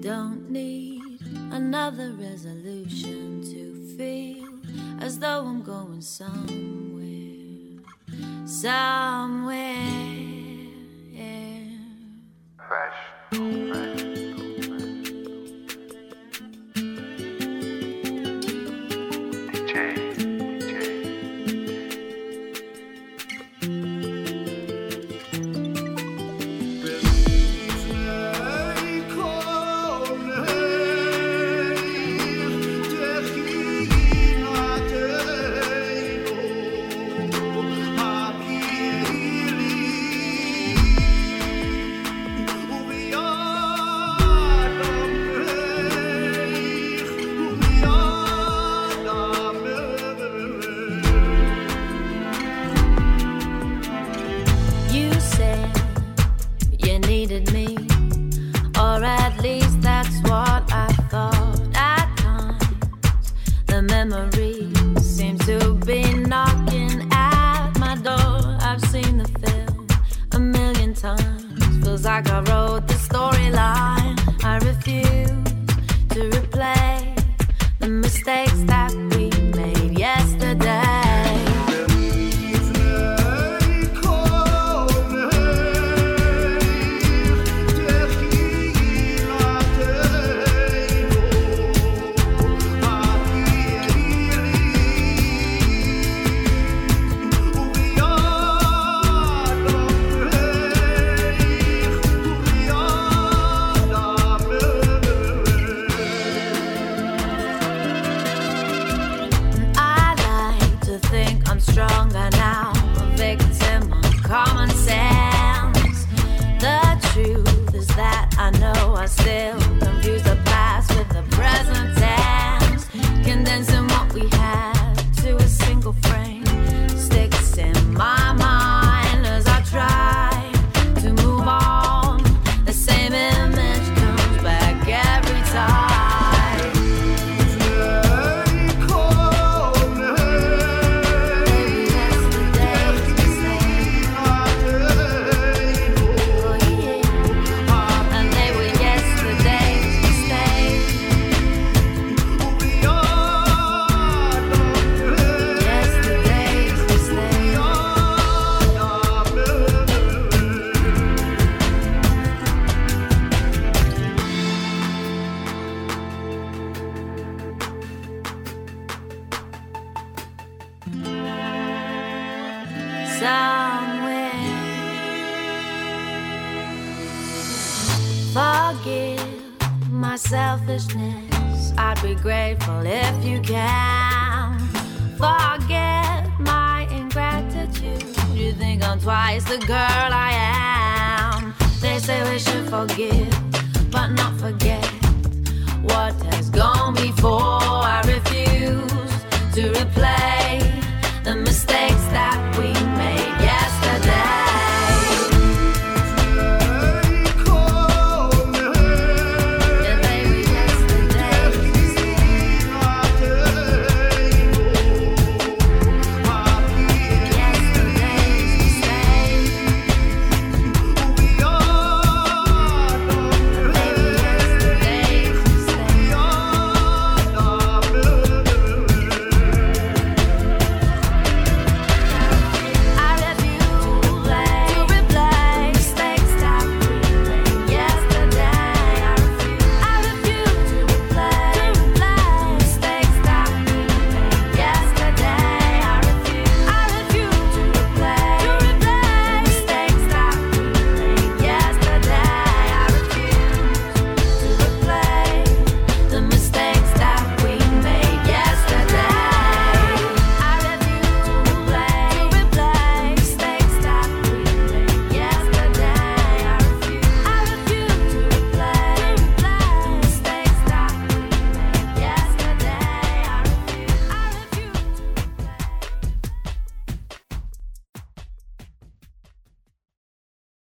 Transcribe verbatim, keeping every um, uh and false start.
don't need another resolution to feel as though I'm going somewhere, somewhere, yeah. Fresh, fresh. Like I wrote the storyline, I refuse to replay the mistakes that we made yesterday. Stronger now, a victim of common sense. The truth is that I know I still confuse the past with the present tense, condensing what we had to a single frame sticks in my mind as I try to move on. The same image comes back every time. Forgive my selfishness, I'd be grateful if you can. Forget my ingratitude, you think I'm twice the girl I am. They say we should forgive, but not forget what has gone before. I refuse to replay the mistakes